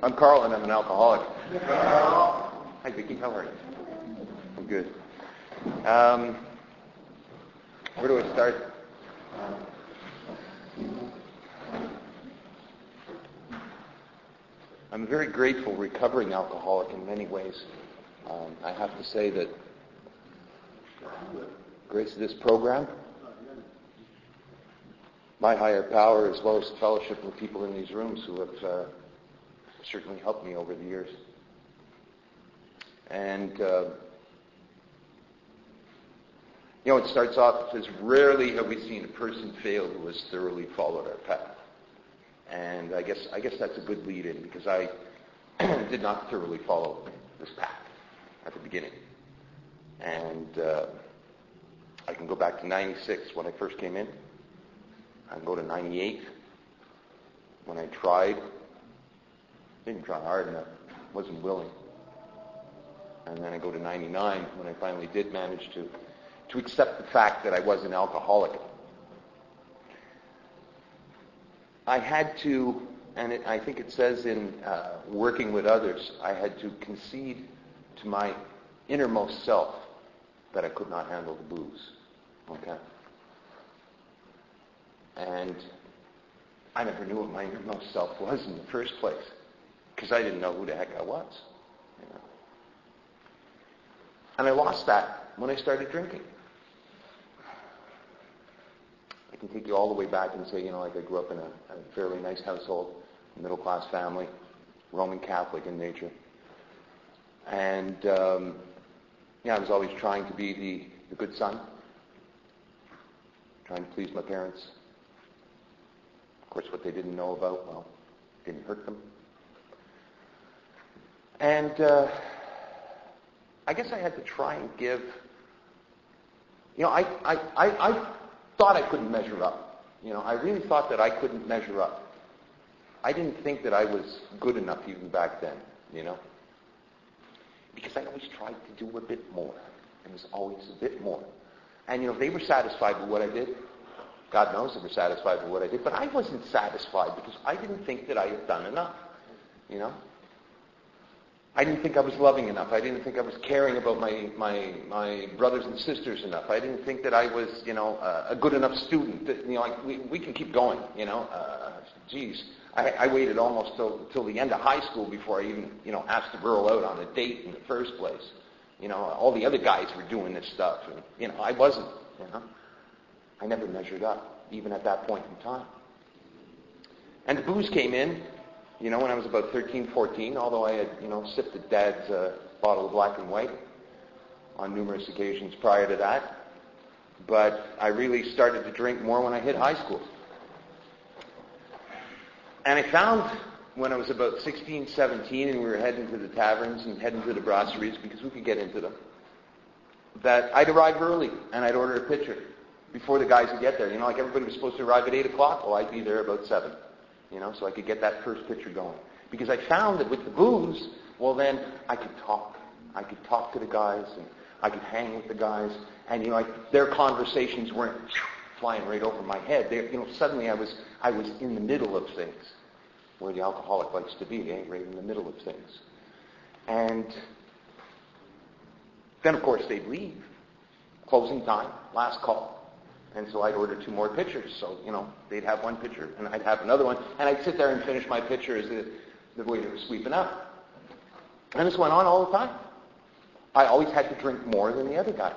I'm Carl, and I'm an alcoholic. Hi, Vicki. How are you? I'm good. Where do I start? I'm a very grateful recovering alcoholic in many ways. I have to say that grace of this program, my higher power, as well as the fellowship with people in these rooms who have certainly helped me over the years. And, it starts off as rarely have we seen a person fail who has thoroughly followed our path. And I guess that's a good lead-in, because I did not thoroughly follow this path at the beginning. And I can go back to 96 when I first came in. I can go to 98 when I tried. Didn't try hard enough. Wasn't willing. And then I go to 99 when I finally did manage to accept the fact that I was an alcoholic. I had to, and I think it says in working with others, I had to concede to my innermost self that I could not handle the booze. Okay? And I never knew what my innermost self was in the first place, because I didn't know who the heck I was. And I lost that when I started drinking. I can take you all the way back and say, I grew up in a fairly nice household, middle-class family, Roman Catholic in nature. And, I was always trying to be the good son, trying to please my parents. Of course, what they didn't know about, didn't hurt them. And I guess I had to try and give, I thought I couldn't measure up. I really thought that I couldn't measure up. I didn't think that I was good enough even back then, because I always tried to do a bit more. It was always a bit more. And, they were satisfied with what I did. God knows they were satisfied with what I did. But I wasn't satisfied because I didn't think that I had done enough, I didn't think I was loving enough. I didn't think I was caring about my brothers and sisters enough. I didn't think that I was, a good enough student. That, we can keep going, I waited almost till the end of high school before I even, asked a girl out on a date in the first place. All the other guys were doing this stuff, and, I wasn't, I never measured up, even at that point in time. And the booze came in, when I was about 13, 14, although I had, sipped at Dad's bottle of black and white on numerous occasions prior to that. But I really started to drink more when I hit high school. And I found when I was about 16, 17, and we were heading to the taverns and heading to the brasseries, because we could get into them, that I'd arrive early and I'd order a pitcher before the guys would get there. Like everybody was supposed to arrive at 8 o'clock. Well, I'd be there about 7. So I could get that first pitcher going. Because I found that with the booze, well then, I could talk. I could talk to the guys, and I could hang with the guys, and, their conversations weren't flying right over my head. Suddenly I was in the middle of things, where the alcoholic likes to be, right in the middle of things. And then, of course, they'd leave. Closing time, last call. And so I'd order 2 more pitchers. So, they'd have 1 pitcher, and I'd have another one. And I'd sit there and finish my pitcher as the waiter was sweeping up. And this went on all the time. I always had to drink more than the other guys,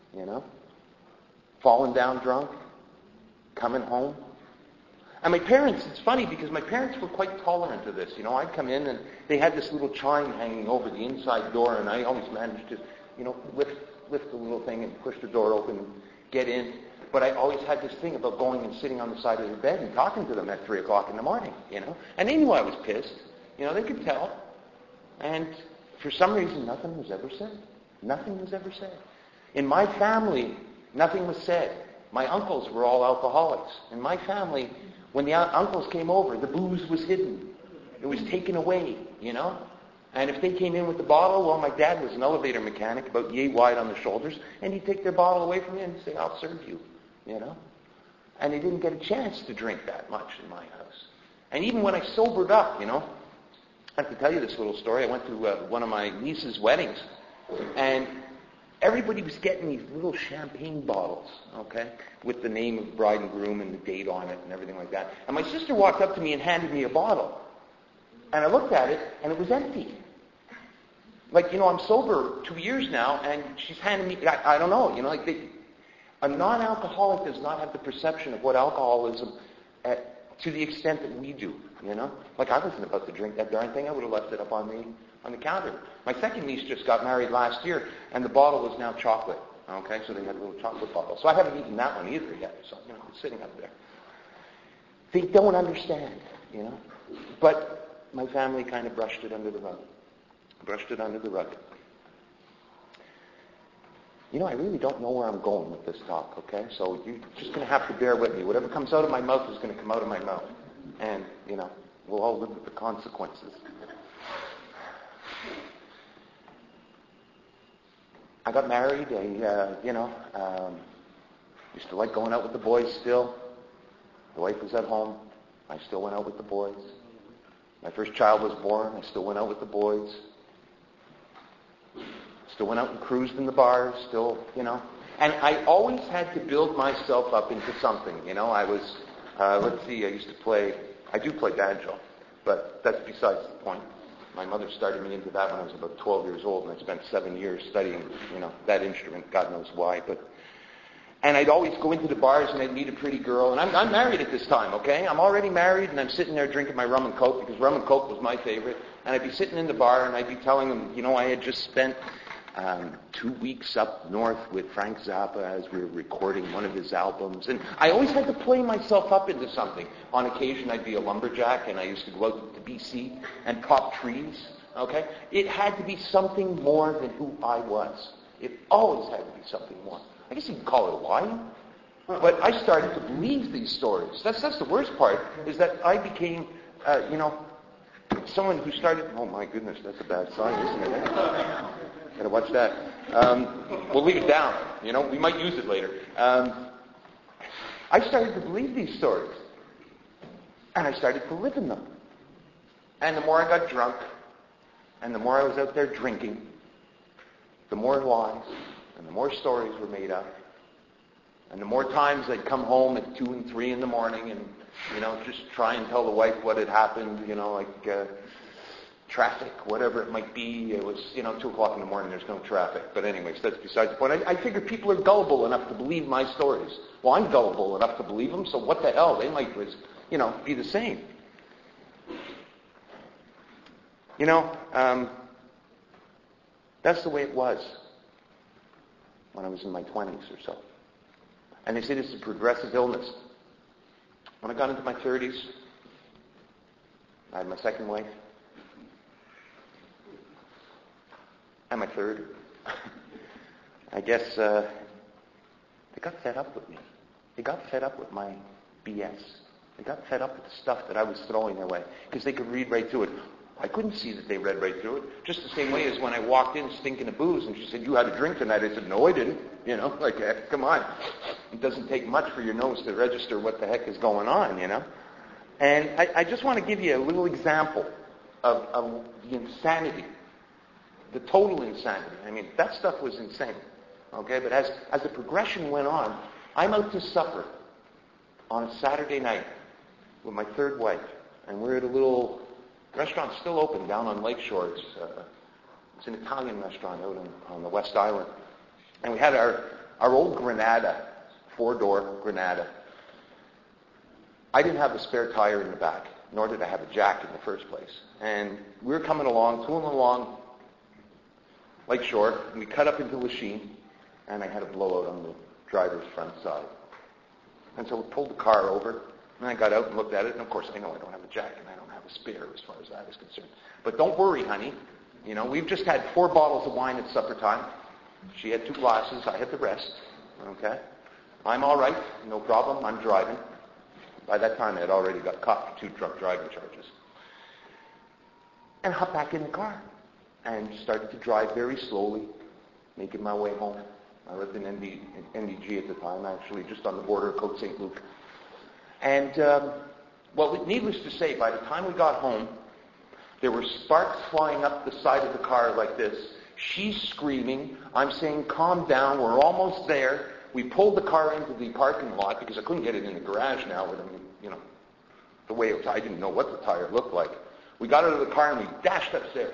Falling down drunk, coming home. And my parents, it's funny because my parents were quite tolerant of this. I'd come in and they had this little chime hanging over the inside door, and I always managed to, lift the little thing and push the door open and get in. But I always had this thing about going and sitting on the side of the bed and talking to them at 3 o'clock in the morning, And they knew I was pissed. They could tell. And for some reason, nothing was ever said. Nothing was ever said. In my family, nothing was said. My uncles were all alcoholics. In my family, when the uncles came over, the booze was hidden. It was taken away, And if they came in with the bottle, well, my dad was an elevator mechanic, about yay wide on the shoulders, and he'd take their bottle away from me and say, I'll serve you, And they didn't get a chance to drink that much in my house. And even when I sobered up, I have to tell you this little story. I went to one of my niece's weddings, and everybody was getting these little champagne bottles, okay, with the name of the bride and groom and the date on it and everything like that. And my sister walked up to me and handed me a bottle. And I looked at it, and it was empty. Like, I'm sober 2 years now, and she's handing me, I don't know, a non-alcoholic does not have the perception of what alcoholism, to the extent that we do, Like, I wasn't about to drink that darn thing. I would have left it up on the counter. My second niece just got married last year, and the bottle was now chocolate, okay? So they had a little chocolate bottle. So I haven't eaten that one either yet, so, it's sitting up there. They don't understand, But my family kind of brushed it under the rug. I really don't know where I'm going with this talk, okay? So you're just going to have to bear with me. Whatever comes out of my mouth is going to come out of my mouth. And, we'll all live with the consequences. I got married. I used to like going out with the boys still. The wife was at home. I still went out with the boys. My first child was born. I still went out with the boys. Still went out and cruised in the bars, And I always had to build myself up into something, I was, I do play banjo, but that's besides the point. My mother started me into that when I was about 12 years old, and I spent 7 years studying, that instrument, God knows why. And I'd always go into the bars, and I'd meet a pretty girl, and I'm married at this time, okay? I'm already married, and I'm sitting there drinking my rum and coke, because rum and coke was my favorite. And I'd be sitting in the bar, and I'd be telling them, I had just spent 2 weeks up north with Frank Zappa as we were recording one of his albums. And I always had to play myself up into something. On occasion, I'd be a lumberjack, and I used to go out to BC and pop trees, okay? It had to be something more than who I was. It always had to be something more. I guess you can call it a lie. But I started to believe these stories. That's the worst part, is that I became, someone who started, oh my goodness, that's a bad sign, isn't it? Gotta watch that. We'll leave it down. We might use it later. I started to believe these stories. And I started to live in them. And the more I got drunk, and the more I was out there drinking, the more lies, and the more stories were made up. And the more times I'd come home at 2 and 3 in the morning and, just try and tell the wife what had happened, traffic, whatever it might be. It was, 2 o'clock in the morning, there's no traffic. But anyways, that's besides the point. I figured people are gullible enough to believe my stories. Well, I'm gullible enough to believe them, so what the hell? They might, be the same. That's the way it was when I was in my 20s or so. And they say this is a progressive illness. When I got into my 30s, I had my second wife. And my third. I guess they got fed up with me. They got fed up with my BS. They got fed up with the stuff that I was throwing their way. Because they could read right through it. I couldn't see that they read right through it. Just the same way as when I walked in stinking of booze and she said, "You had a drink tonight." I said, "No, I didn't." Come on. It doesn't take much for your nose to register what the heck is going on, And I just want to give you a little example of the insanity, the total insanity. I mean, that stuff was insane. Okay, but as the progression went on, I'm out to supper on a Saturday night with my third wife, and we're at a little restaurant still open down on Lakeshore. It's an Italian restaurant out on the West Island. And we had our old Granada, 4-door Granada. I didn't have a spare tire in the back, nor did I have a jack in the first place. And we were coming along, tooling along Lakeshore, and we cut up into Lachine, and I had a blowout on the driver's front side. And so we pulled the car over, and I got out and looked at it, and of course I know I don't have a jack, and I don't have a spare as far as that is concerned. But don't worry, honey. We've just had 4 bottles of wine at supper time. She had 2 glasses, I had the rest. Okay? I'm all right, no problem, I'm driving. By that time I had already got caught for 2 drunk driving charges. And hopped back in the car and started to drive very slowly, making my way home. I lived in NDG at the time, actually, just on the border of Côte St. Luc. And, needless to say, by the time we got home, There were sparks flying up the side of the car like this. She's screaming. I'm saying, calm down. We're almost there. We pulled the car into the parking lot because I couldn't get it in the garage now with, the way it was. I didn't know what the tire looked like. We got out of the car and we dashed upstairs.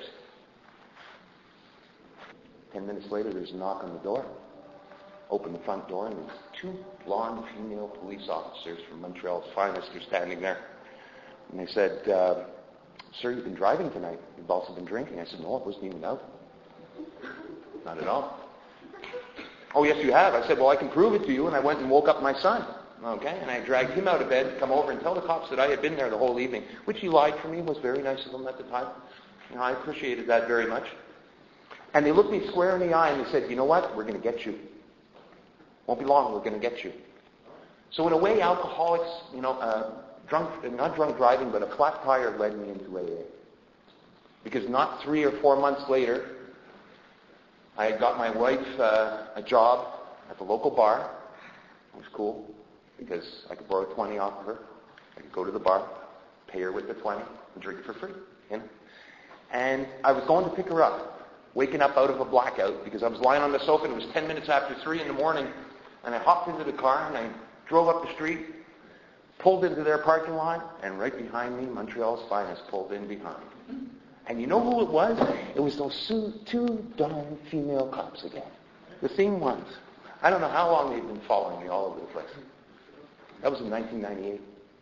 10 minutes later, there's a knock on the door. Open the front door, and there's two blonde female police officers from Montreal's finest are standing there. And they said, sir, you've been driving tonight. You've also been drinking. I said, no, I wasn't even out. Not at all. Oh, yes, you have. I said, well, I can prove it to you. And I went and woke up my son. Okay? And I dragged him out of bed to come over and tell the cops that I had been there the whole evening, which he lied for me. Was very nice of him at the time. I appreciated that very much. And they looked me square in the eye and they said, you know what? We're going to get you. Won't be long. We're going to get you. So in a way, alcoholics, not drunk driving, but a flat tire led me into AA. Because not 3 or 4 months later, I had got my wife a job at the local bar. It was cool because I could borrow 20 off of her. I could go to the bar, pay her with the 20, and drink for free. And I was going to pick her up, waking up out of a blackout because I was lying on the sofa and it was 10 minutes after 3 in the morning. And I hopped into the car and I drove up the street, pulled into their parking lot, and right behind me, Montreal's finest pulled in behind. And you know who it was? It was those two darn female cops again. The same ones. I don't know how long they've been following me all over the place. That was in 1998.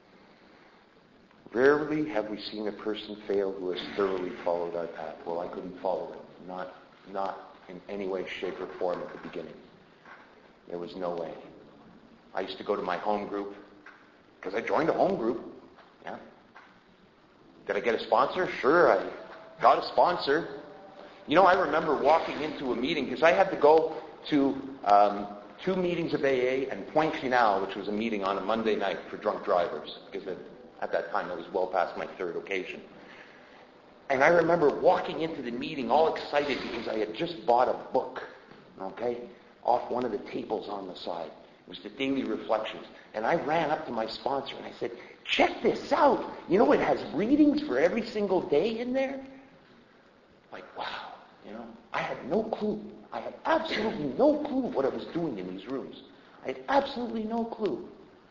Rarely have we seen a person fail who has thoroughly followed our path. Well, I couldn't follow it. Not in any way, shape, or form at the beginning. There was no way. I used to go to my home group because I joined a home group. Yeah. Did I get a sponsor? Sure, I got a sponsor. I remember walking into a meeting because I had to go to 2 meetings of AA and Point Final, which was a meeting on a Monday night for drunk drivers because at that time I was well past my 3rd occasion. And I remember walking into the meeting all excited because I had just bought a book, off one of the tables on the side. It was the Daily Reflections. And I ran up to my sponsor and I said, check this out. It has readings for every single day in there. Like, wow. I had no clue. I had absolutely no clue what I was doing in these rooms. I had absolutely no clue.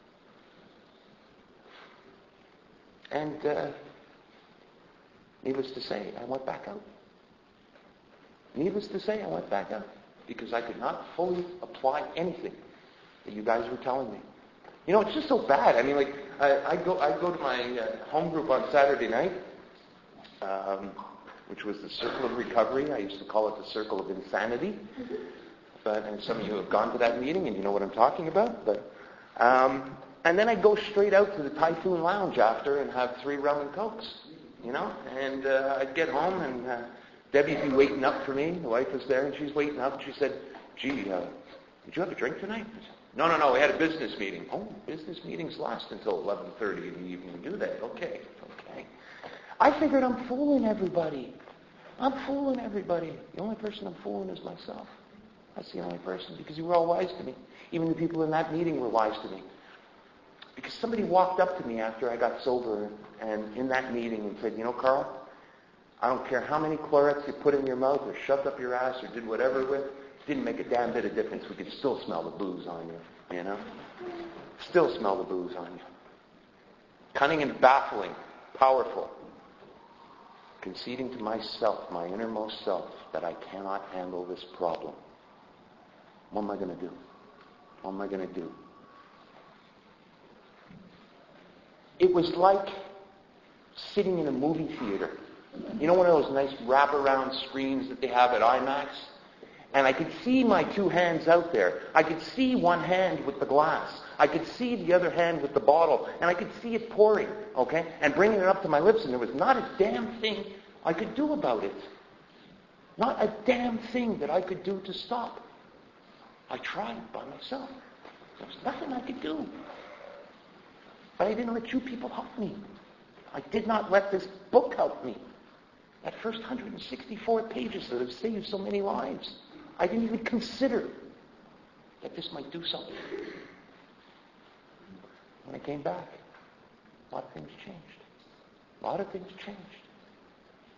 And needless to say, I went back out. Because I could not fully apply anything that you guys were telling me. It's just so bad. I go to my home group on Saturday night, which was the Circle of Recovery. I used to call it the Circle of Insanity. And some of you have gone to that meeting and you know what I'm talking about. And then I'd go straight out to the Typhoon Lounge after and have 3 rum and cokes, And I'd get home and Debbie'd be waiting up for me. The wife was there and she's waiting up. She said, gee, did you have a drink tonight? I said, no, we had a business meeting. Oh, business meetings last until 11:30 in the evening, do they? Okay. I figured I'm fooling everybody. The only person I'm fooling is myself. That's the only person, because you were all wise to me. Even the people in that meeting were wise to me. Because somebody walked up to me after I got sober and in that meeting and said, Carl, I don't care how many chlorets you put in your mouth or shoved up your ass or did whatever with, it didn't make a damn bit of difference. We could still smell the booze on you, Still smell the booze on you. Cunning and baffling, powerful. Conceding to myself, my innermost self, that I cannot handle this problem. What am I going to do? It was like sitting in a movie theater. One of those nice wraparound screens that they have at IMAX? And I could see my 2 hands out there. I could see one hand with the glass. I could see the other hand with the bottle. And I could see it pouring, and bringing it up to my lips. And there was not a damn thing I could do about it. Not a damn thing that I could do to stop. I tried by myself. There was nothing I could do. But I didn't let you people help me. I did not let this book help me. That first 164 pages that have saved so many lives. I didn't even consider that this might do something. When I came back, a lot of things changed.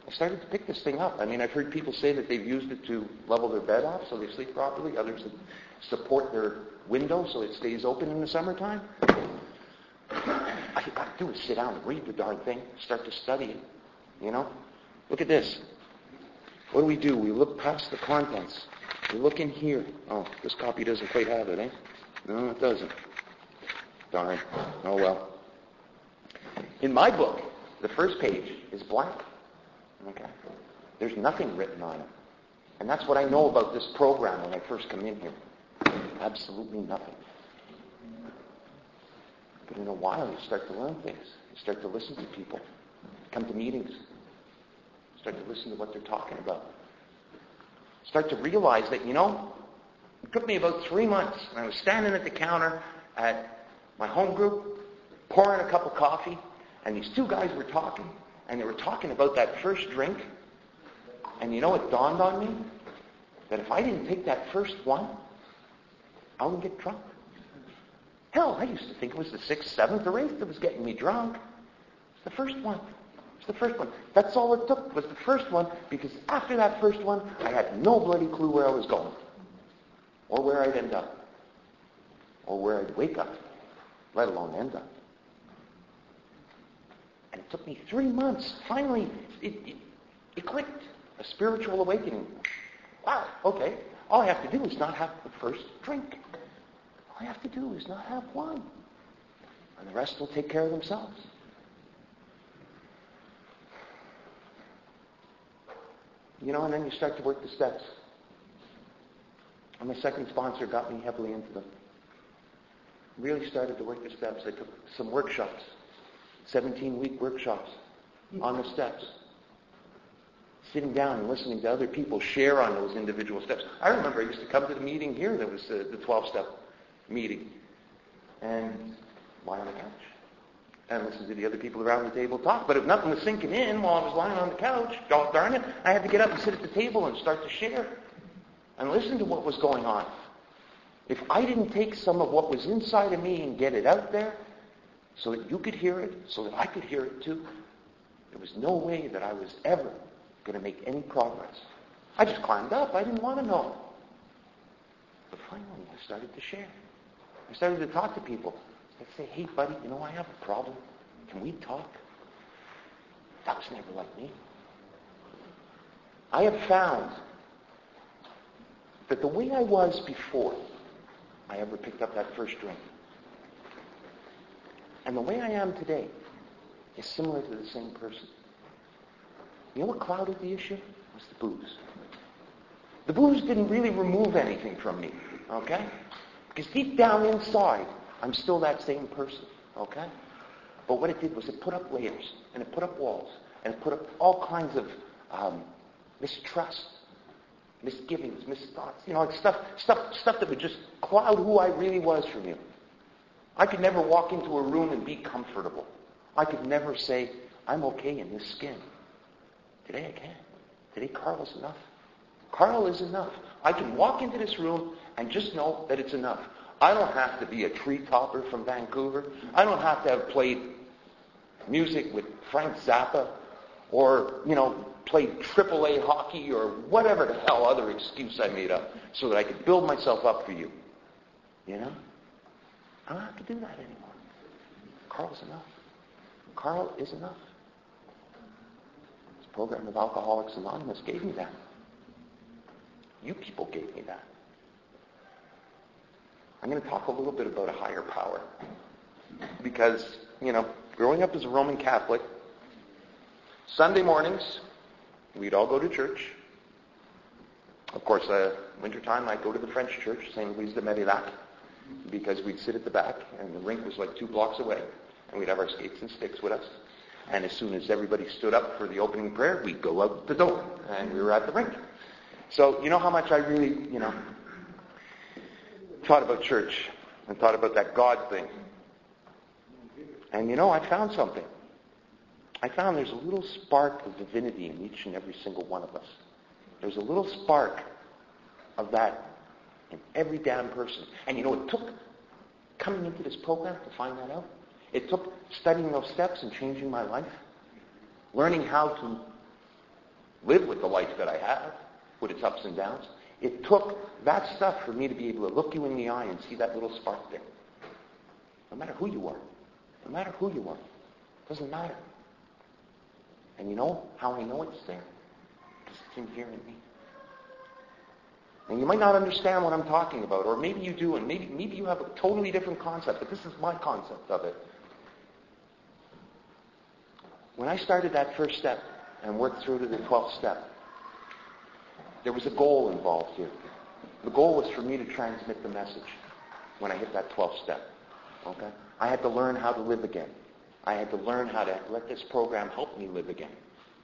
I started to pick this thing up. I mean, I've heard people say that they've used it to level their bed off so they sleep properly. Others that support their window so it stays open in the summertime. All you got to do is sit down and read the darn thing, start to study it. You know? Look at this. What do? We look past the contents. We look in here. Oh, this copy doesn't quite have it, eh? No, it doesn't. Darn. Oh, well. In my book, the first page is blank. Okay? There's nothing written on it. And that's what I know about this program when I first come in here. Absolutely nothing. But in a while, you start to learn things. You start to listen to people. Come to meetings. Start to listen to what they're talking about. Start to realize that, you know, it took me about 3 months. And I was standing at the counter at my home group, pouring a cup of coffee, and these two guys were talking. And they were talking about that first drink. And you know, it dawned on me that if I didn't take that first one, I wouldn't get drunk. Hell, I used to think it was the 6th, 7th, or 8th that was getting me drunk. It's the first one. It's the first one. That's all it took was the first one, because after that first one, I had no bloody clue where I was going. Or where I'd end up. Or where I'd wake up. Let alone end up. And it took me 3 months. Finally, it clicked. A spiritual awakening. Wow, okay. All I have to do is not have the first drink. All I have to do is not have one. And the rest will take care of themselves. You know, and then you start to work the steps. And my second sponsor got me heavily into them. Really started to work the steps. I took some workshops. 17-week workshops on the steps. Sitting down and listening to other people share on those individual steps. I remember I used to come to the meeting here that was the 12-step meeting and lie on the couch and listen to the other people around the table talk. But if nothing was sinking in while I was lying on the couch, God darn it, I had to get up and sit at the table and start to share and listen to what was going on. If I didn't take some of what was inside of me and get it out there so that you could hear it, so that I could hear it too, there was no way that I was ever going to make any progress. I just climbed up. I didn't want to know. But finally, I started to share. I started to talk to people. I'd say, hey, buddy, you know, I have a problem. Can we talk? That was never like me. I have found that the way I was before I ever picked up that first drink and the way I am today is similar to the same person. You know what clouded the issue? It was the booze. The booze didn't really remove anything from me, okay? Because deep down inside, I'm still that same person, okay? But what it did was it put up layers, and it put up walls, and it put up all kinds of mistrust, misgivings, misthoughts, you know, like stuff that would just cloud who I really was from you. I could never walk into a room and be comfortable. I could never say, I'm okay in this skin. Today I can. Today Carl is enough. Carl is enough. I can walk into this room and just know that it's enough. I don't have to be a tree topper from Vancouver. I don't have to have played music with Frank Zappa or, you know, played AAA hockey or whatever the hell other excuse I made up so that I could build myself up for you. You know? I don't have to do that anymore. Carl's enough. Carl is enough. This program of Alcoholics Anonymous gave me that. You people gave me that. I'm going to talk a little bit about a higher power. Because, you know, growing up as a Roman Catholic, Sunday mornings, we'd all go to church. Of course, wintertime, I'd go to the French church, St. Louis de Marillac, because we'd sit at the back, and the rink was like 2 blocks away, and we'd have our skates and sticks with us. And as soon as everybody stood up for the opening prayer, we'd go out the door, and we were at the rink. So, you know how much I really, you know, thought about church and thought about that God thing. And, you know, I found something. I found there's a little spark of divinity in each and every single one of us. There's a little spark of that in every damn person. And you know, it took coming into this program to find that out. It took studying those steps and changing my life. Learning how to live with the life that I have, with its ups and downs. It took that stuff for me to be able to look you in the eye and see that little spark there. No matter who you are. No matter who you are. It doesn't matter. And you know how I know it's there? Because it's in here in me. And you might not understand what I'm talking about, or maybe you do, and maybe you have a totally different concept, but this is my concept of it. When I started that first step and worked through to the 12th step, there was a goal involved here. The goal was for me to transmit the message when I hit that 12th step. Okay? I had to learn how to live again. I had to learn how to let this program help me live again.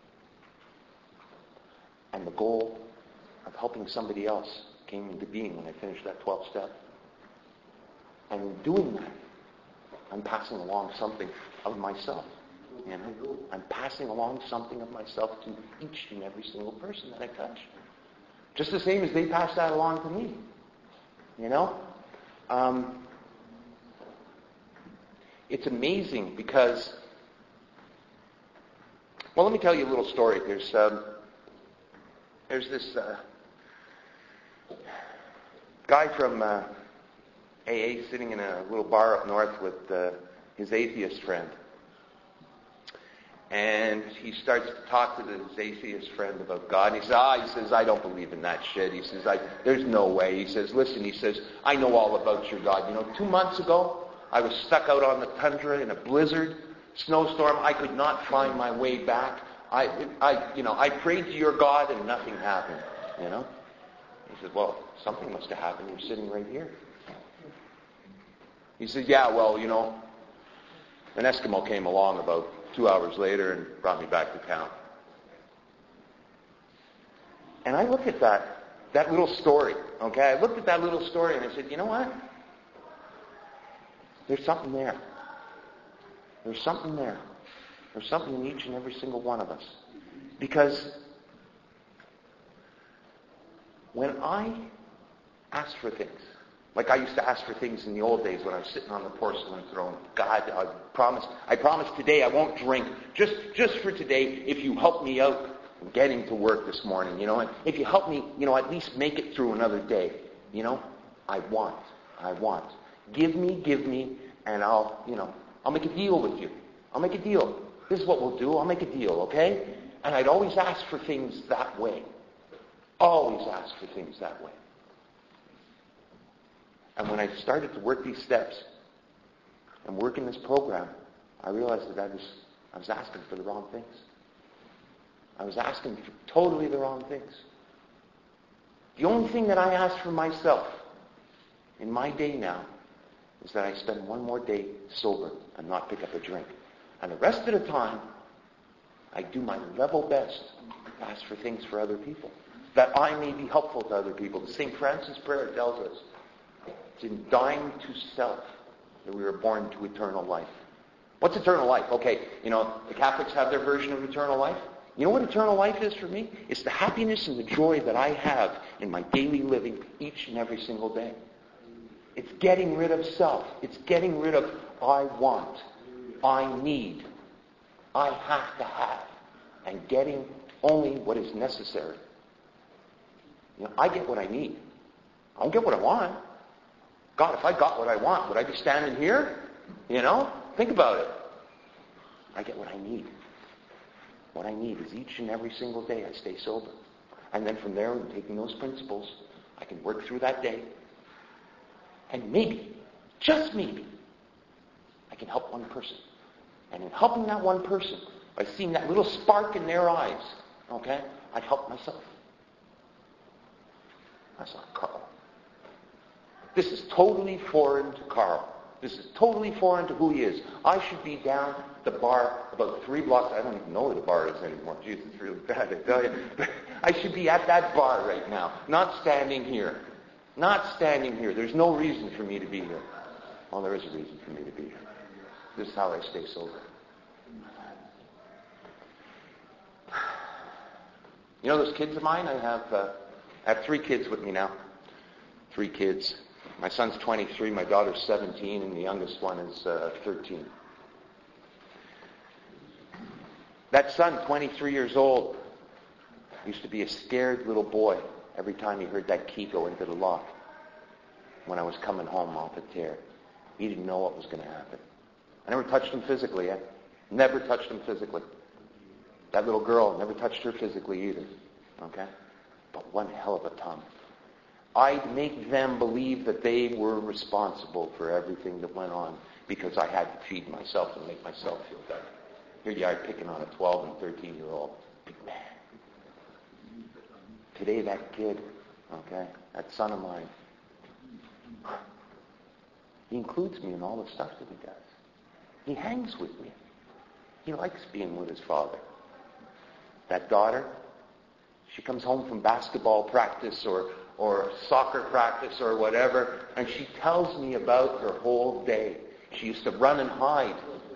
And the goal of helping somebody else came into being when I finished that 12th step. And in doing that, I'm passing along something of myself. You know? I'm passing along something of myself to each and every single person that I touch. Just the same as they pass that along to me. You know? It's amazing because, well, let me tell you a little story. There's this guy from AA sitting in a little bar up north with his atheist friend. And he starts to talk to his atheist friend about God. And he says, I don't believe in that shit. He says, there's no way. He says, listen, he says, I know all about your God. You know, 2 months ago, I was stuck out on the tundra in a blizzard, snowstorm. I could not find my way back. I prayed to your God and nothing happened, you know. He says, well, something must have happened. You're sitting right here. He says, yeah, well, you know, an Eskimo came along about 2 hours later and brought me back to town. And I looked at that little story, okay? I looked at that little story and I said, you know what? There's something there. There's something there. There's something in each and every single one of us. Because when I ask for things, like I used to ask for things in the old days when I was sitting on the porcelain throne. God, I promise today I won't drink. Just for today, if you help me out getting to work this morning, you know, and if you help me, you know, at least make it through another day, you know, I want. Give me, and I'll make a deal with you. I'll make a deal. This is what we'll do. I'll make a deal, okay? And I'd always ask for things that way. Always ask for things that way. And when I started to work these steps and work in this program, I realized that I was asking for the wrong things. I was asking for totally the wrong things. The only thing that I ask for myself in my day now is that I spend one more day sober and not pick up a drink. And the rest of the time, I do my level best to ask for things for other people, that I may be helpful to other people. The St. Francis prayer tells us, it's in dying to self that we were born to eternal life. What's eternal life? Okay, you know, the Catholics have their version of eternal life. You know what eternal life is for me? It's the happiness and the joy that I have in my daily living each and every single day. It's getting rid of self. It's getting rid of I want, I need, I have to have, and getting only what is necessary. You know, I get what I need. I don't get what I want. God, if I got what I want, would I be standing here? You know? Think about it. I get what I need. What I need is each and every single day I stay sober. And then from there, taking those principles, I can work through that day. And maybe, just maybe, I can help one person. And in helping that one person, by seeing that little spark in their eyes, okay, I help myself. That's not Carl. This is totally foreign to Carl. This is totally foreign to who he is. I should be down the bar about 3 blocks. I don't even know where the bar is anymore. Jesus, it's really bad, I tell you. But I should be at that bar right now, not standing here. Not standing here. There's no reason for me to be here. Well, there is a reason for me to be here. This is how I stay sober. You know those kids of mine? I have 3 kids with me now. 3 kids. My son's 23, my daughter's 17, and the youngest one is 13. That son, 23 years old, Used to be a scared little boy every time he heard that key go into the lock when I was coming home off a tear. He didn't know what was going to happen. I never touched him physically, Never touched him physically. That little girl, never touched her physically either. Okay? But one hell of a tongue. I'd make them believe that they were responsible for everything that went on because I had to feed myself and make myself feel better. Here you are picking on a 12 and 13-year-old big man. Today that kid, okay, that son of mine, he includes me in all the stuff that he does. He hangs with me. He likes being with his father. That daughter, she comes home from basketball practice or soccer practice or whatever, and she tells me about her whole day. She used to run and hide.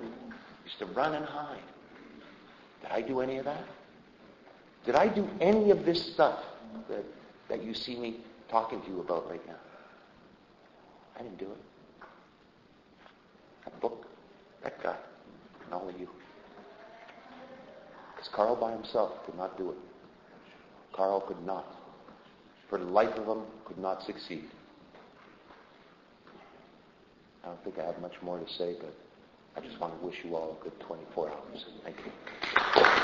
Did I do any of that? Did I do any of this stuff that you see me talking to you about right now? I didn't do it. That book, that guy, and all of you. Because Carl by himself could not do it. Carl could not. For the life of him, could not succeed. I don't think I have much more to say, but I just want to wish you all a good 24 hours. Thank you.